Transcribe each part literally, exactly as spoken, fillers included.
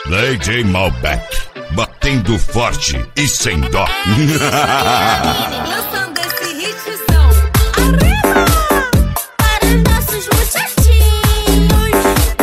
D J Malbec, batendo forte e sem dó. Lançando esse hitzão. Arriba! Para os nossos muchachinhos.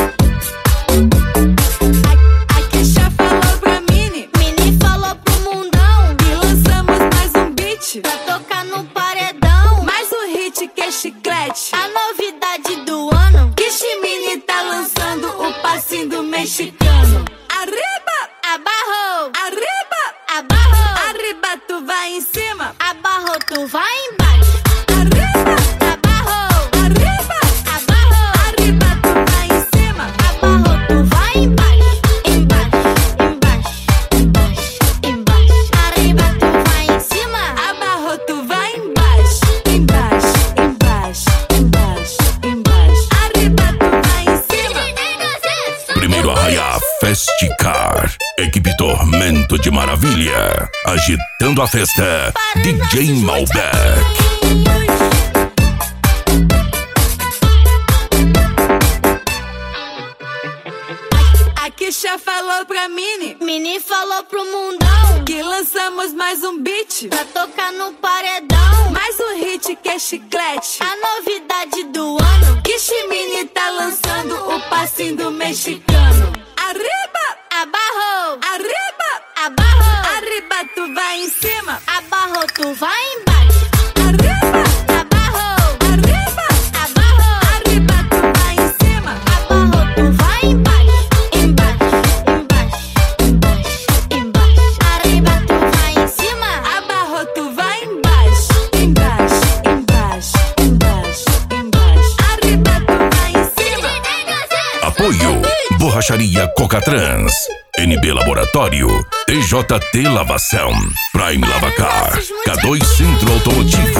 A, a Kesha falou pra Mini, Mini falou pro mundão. E lançamos mais um beat pra tocar no paredão. Mais um hit que é chiclete, a novidade do ano. Que Mini tá lançando o passinho do mexicano. Arriba, abarrou, arriba, abarrou, arriba tu vai em cima, abarrou tu vai embaixo, arriba, abarrou, arriba, abarrou, arriba tu vai em cima, abarrou tu vai embaixo, embaixo, embaixo, embaixo, embaixo, arriba tu vai em cima, abarrou tu vai embaixo, embaixo, embaixo, embaixo, embaixo, arriba tu vai em cima. Primeiro arraia Festicar, equipe Tormento de Maravilha, agitando a festa, D J Malbec. A Kesha falou pra Mini, Mini falou pro mundão. Que lançamos mais um beat pra tocar no paredão. Mais um hit que é chiclete, a novidade do ano. Que Mini tá lançando o passinho do mexicano. Arriba, abarrou, arriba, abarrou, arriba tu vai em cima, abarrou tu vai embaixo, arriba, abarrou, arriba, abarrou, arriba tu vai em cima, abarrou tu vai embaixo, embaixo, embaixo, embaixo, embaixo, arriba tu vai em cima, abarrou tu vai embaixo, embaixo, embaixo, embaixo, embaixo, arriba tu vai em cima. Apoio Borracharia Cocatrans, N B Laboratório, T J T Lavação, Prime Lavacar, K dois Centro Automotivo.